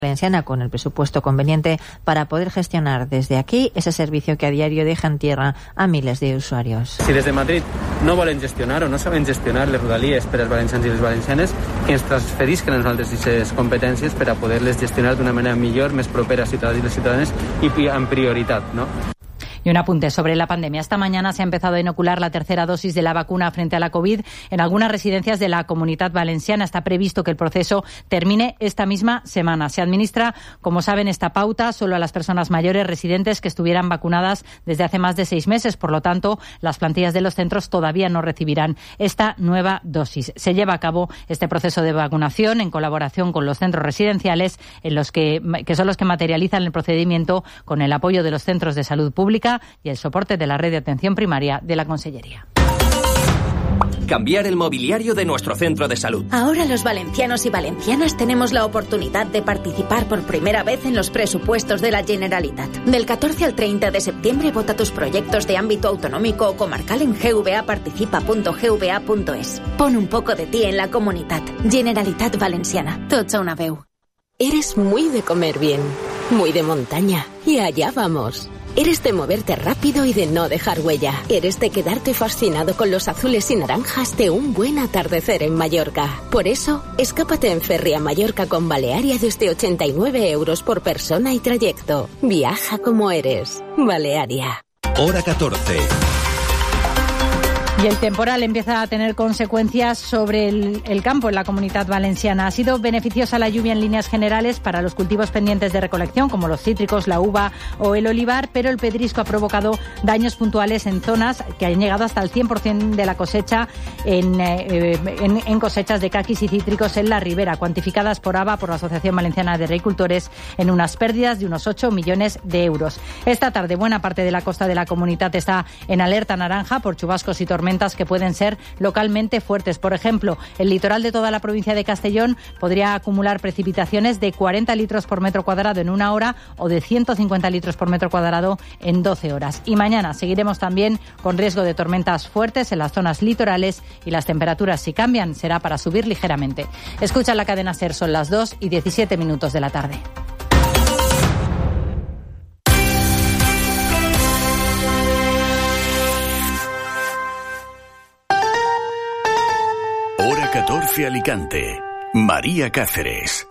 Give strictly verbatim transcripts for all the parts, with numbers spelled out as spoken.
Valenciana con el presupuesto conveniente para poder gestionar desde aquí ese servicio que a diario deja en tierra a miles de usuarios. Si des de Madrid no volen gestionar o no saben gestionar les rodalies per als valencians i les valencianes, que ens transferisquen a nosaltres aquestes competències per a poder-les gestionar d'una manera millor, més propera a ciutadans i les ciutadanes i en prioritat, no? Y un apunte sobre la pandemia. Esta mañana se ha empezado a inocular la tercera dosis de la vacuna frente a la COVID en algunas residencias de la Comunitat Valenciana. Está previsto que el proceso termine esta misma semana. Se administra, como saben, esta pauta solo a las personas mayores residentes que estuvieran vacunadas desde hace más de seis meses. Por lo tanto, las plantillas de los centros todavía no recibirán esta nueva dosis. Se lleva a cabo este proceso de vacunación en colaboración con los centros residenciales, en los que, que son los que materializan el procedimiento con el apoyo de los centros de salud pública y el soporte de la red de atención primaria de la Consellería. Cambiar el mobiliario de nuestro centro de salud. Ahora los valencianos y valencianas tenemos la oportunidad de participar por primera vez en los presupuestos de la Generalitat. Del catorce al treinta de septiembre vota tus proyectos de ámbito autonómico o comarcal en g v a participa punto g v a punto es. Pon un poco de ti en la comunitat. Generalitat Valenciana. Tots a una veu. Eres muy de comer bien, muy de montaña. Y allá vamos. Eres de moverte rápido y de no dejar huella. Eres de quedarte fascinado con los azules y naranjas de un buen atardecer en Mallorca. Por eso, escápate en ferry a Mallorca con Balearia desde ochenta y nueve euros por persona y trayecto. Viaja como eres. Balearia. Hora catorce. Y el temporal empieza a tener consecuencias sobre el, el campo en la Comunitat Valenciana. Ha sido beneficiosa la lluvia en líneas generales para los cultivos pendientes de recolección, como los cítricos, la uva o el olivar, pero el pedrisco ha provocado daños puntuales en zonas que han llegado hasta el cien por ciento de la cosecha en, eh, en, en cosechas de caquis y cítricos en la ribera, cuantificadas por A B A, por la Asociación Valenciana de Agricultores, en unas pérdidas de unos ocho millones de euros. Esta tarde, buena parte de la costa de la Comunitat está en alerta naranja por chubascos y tormentas que pueden ser localmente fuertes. Por ejemplo, el litoral de toda la provincia de Castellón podría acumular precipitaciones de cuarenta litros por metro cuadrado en una hora o de ciento cincuenta litros por metro cuadrado en doce horas. Y mañana seguiremos también con riesgo de tormentas fuertes en las zonas litorales y las temperaturas, si cambian, será para subir ligeramente. Escucha la cadena SER, son las dos y diecisiete minutos de la tarde. catorce Alicante. María Cáceres.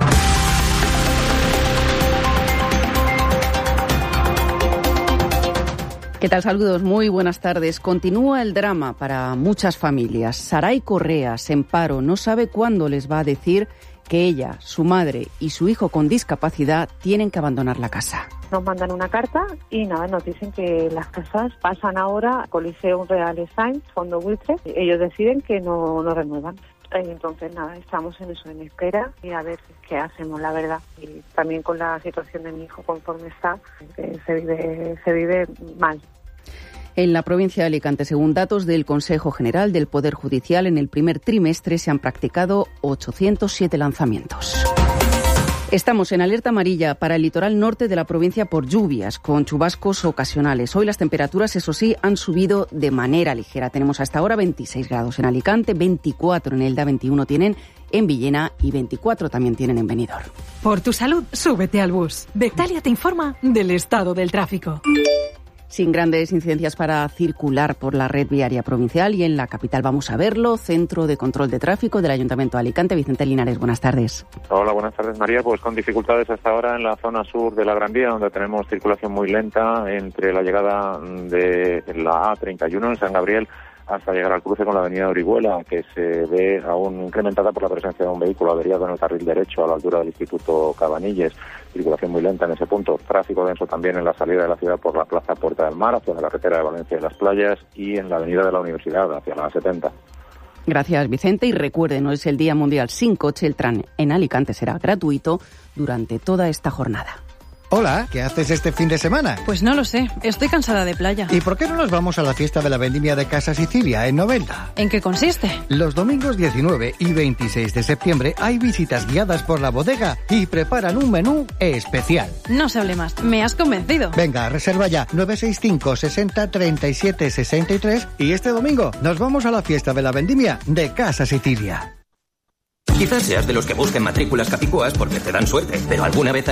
¿Qué tal? Saludos, muy buenas tardes. Continúa el drama para muchas familias. Saray Correas, en paro, no sabe cuándo les va a decir que ella, su madre y su hijo con discapacidad tienen que abandonar la casa. Nos mandan una carta y nada, nos dicen que las casas pasan ahora a Coliseum Real Estate, Fondo Buitre. Ellos deciden que no, no renuevan. Entonces, nada, estamos en eso, en espera y a ver qué hacemos, la verdad. Y también con la situación de mi hijo conforme está, que se vive, se vive mal. En la provincia de Alicante, según datos del Consejo General del Poder Judicial, en el primer trimestre se han practicado ochocientos siete lanzamientos. Estamos en alerta amarilla para el litoral norte de la provincia por lluvias, con chubascos ocasionales. Hoy las temperaturas, eso sí, han subido de manera ligera. Tenemos hasta ahora veintiséis grados en Alicante, veinticuatro en Elda, veintiuno tienen en Villena y veinticuatro también tienen en Benidorm. Por tu salud, súbete al bus. Bectalia te informa del estado del tráfico. Sin grandes incidencias para circular por la red viaria provincial y en la capital vamos a verlo. Centro de Control de Tráfico del Ayuntamiento de Alicante, Vicente Linares, buenas tardes. Hola, buenas tardes, María. Pues con dificultades hasta ahora en la zona sur de la Gran Vía, donde tenemos circulación muy lenta entre la llegada de la A treinta y uno en San Gabriel hasta llegar al cruce con la avenida Orihuela, que se ve aún incrementada por la presencia de un vehículo averiado en el carril derecho a la altura del Instituto Cabanilles. Circulación muy lenta en ese punto. Tráfico denso también en la salida de la ciudad por la Plaza Puerta del Mar, hacia la carretera de Valencia y las Playas, y en la avenida de la Universidad, hacia la A setenta. Gracias, Vicente. Y recuerden, hoy es el Día Mundial sin Coche. El tren en Alicante será gratuito durante toda esta jornada. Hola, ¿qué haces este fin de semana? Pues no lo sé, estoy cansada de playa. ¿Y por qué no nos vamos a la fiesta de la vendimia de Casa Sicilia en Novelda? ¿En qué consiste? Los domingos diecinueve y veintiséis de septiembre hay visitas guiadas por la bodega y preparan un menú especial. No se hable más, me has convencido. Venga, reserva ya nueve seis cinco, sesenta, treinta y siete, sesenta y tres y este domingo nos vamos a la fiesta de la vendimia de Casa Sicilia. Quizás seas de los que busquen matrículas capicúas porque te dan suerte, pero alguna vez